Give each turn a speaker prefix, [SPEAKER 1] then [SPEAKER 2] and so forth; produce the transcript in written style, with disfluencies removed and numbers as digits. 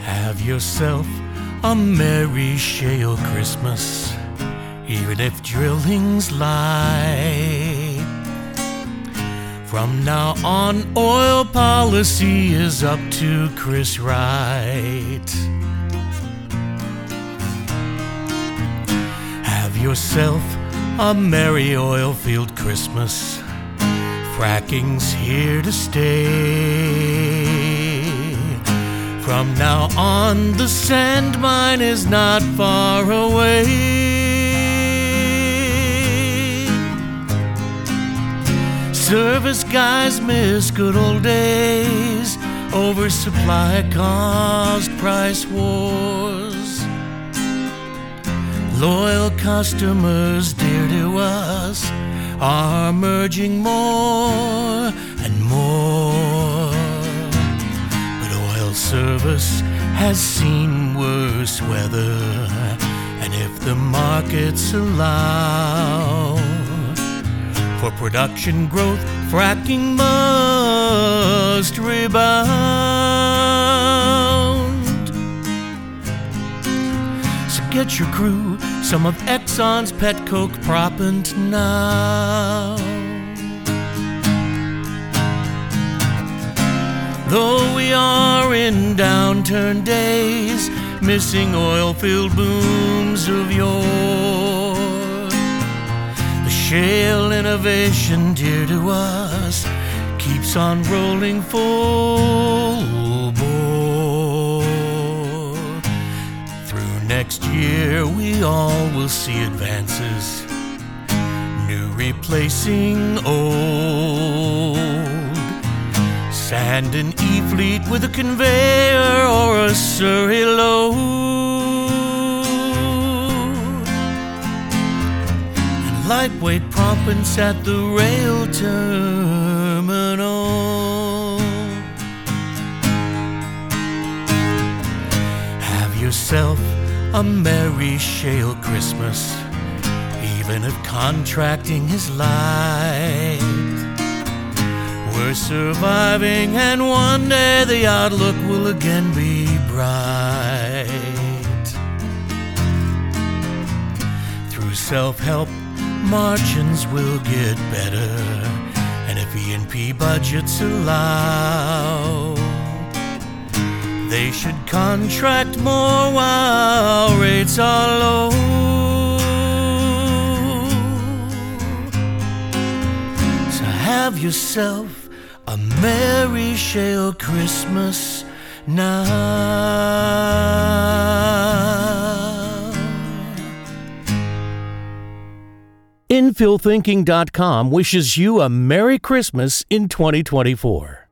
[SPEAKER 1] Have yourself a merry shale Christmas, even if drilling's light. From now on, oil policy is up to Chris Wright. Have yourself a merry oil field Christmas. Fracking's here to stay. From now on, the sand mine is not far away. Service guys miss good old days. Oversupply caused price wars. Loyal customers dear to us are merging more and more. But oil service has seen worse weather, and if the markets allow for production growth, fracking must rebound. So get your crew some of Exxon's pet coke proppant now. Though we are in downturn days, missing oil-filled booms of yore, the shale innovation dear to us keeps on rolling full bore. Through next year we all will see advances, new replacing old. Sand and E-fleet with a conveyor or a Surrey load, and lightweight proppants at the rail terminal. Have yourself a merry shale Christmas, even if contracting is light. We're surviving, and one day the outlook will again be bright. Through self-help, margins will get better, and if E&P budgets allow, they should contract more while rates are low. So have yourself a merry shale Christmas now. InfillThinking.com wishes you a Merry Christmas in 2024.